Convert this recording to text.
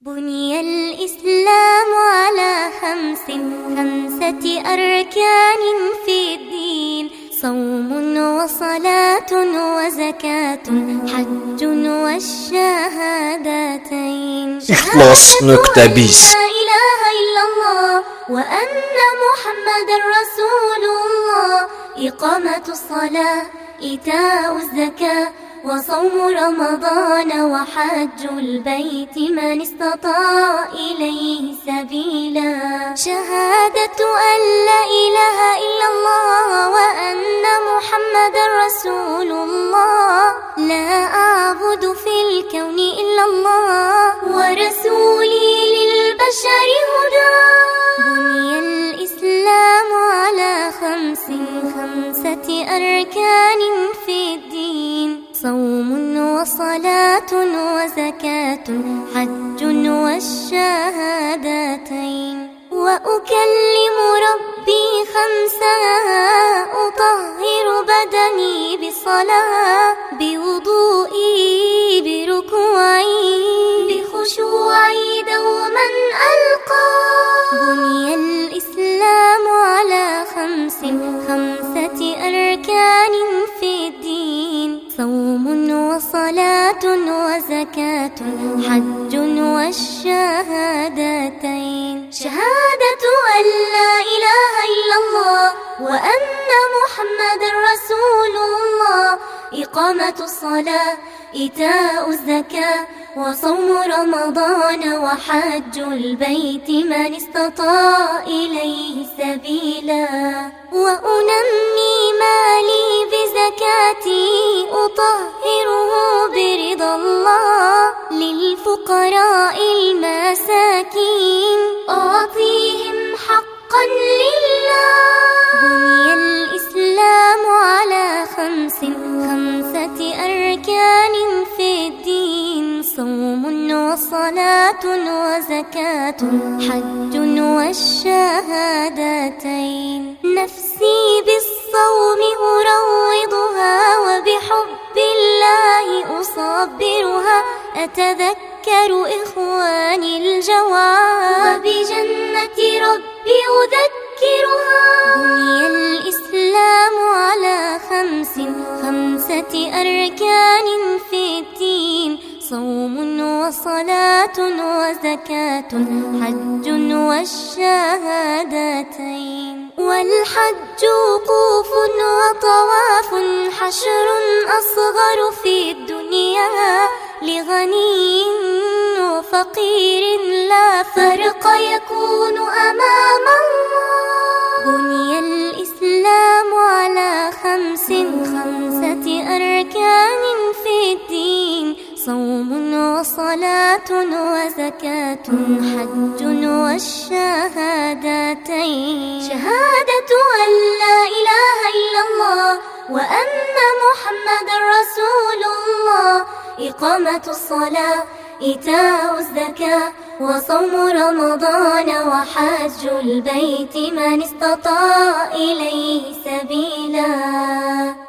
بني الإسلام على خمسة أركان في الدين: صوم وصلاة وزكاة حج والشهادتين. إخلاص نكتبيس. لا إله إلا الله وأن محمد رسول الله، إقامة الصلاة، إيتاء الزكاة، وصوم رمضان، وحج البيت من استطاع إليه سبيلا. شهادة أن لا إله إلا الله وأن محمد رسول الله، لا أعبد في الكون إلا الله، ورسولي للبشر هدى. بني الإسلام على خمسة أركان في الدين: صوم وصلاة وزكاة حج والشهادتين. وأكلم ربي خمسا: أطهر بدني بصلاة، بوضوئي، بركوعي، بخشوعي دوما ألقى. بني الإسلام على خمسة أركان في الدين: صوم وصلاة وزكاة حج والشهادتين. شهادة أن لا إله إلا الله وأن محمد رسول الله، إقامة الصلاة، إيتاء الزكاة، وصوم رمضان، وحج البيت من استطاع إليه سبيلا. وأنمي مالي بزكاتي، أطهره برضا الله، للفقراء المساكين أعطيهم حقا لله. بني الإسلام على خمسة أركان في الدين: صوم وصلاة وزكاة حج والشهادتين. نفسي بالصوم أروضها، وبحب الله أصبرها، أتذكر إخواني الجواب، وبجنة ربي أذكرها. بني الإسلام على خمسة أركان في الدين: صوم وصلاة وزكاة حج والشهادتين. والحج وقوف وطواف، حشر أصغر في الدنيا، لغني وفقير لا فرق يكون أمام الله. بني الإسلام على خمسة أركان في الدين: صوم وصلاة وزكاة حج والشهادتين. شهادة أن لا إله إلا الله وأن محمد رسول الله، إقامة الصلاة، إيتاء الزكاة، وصوم رمضان، وحج البيت من استطاع إليه سبيلا.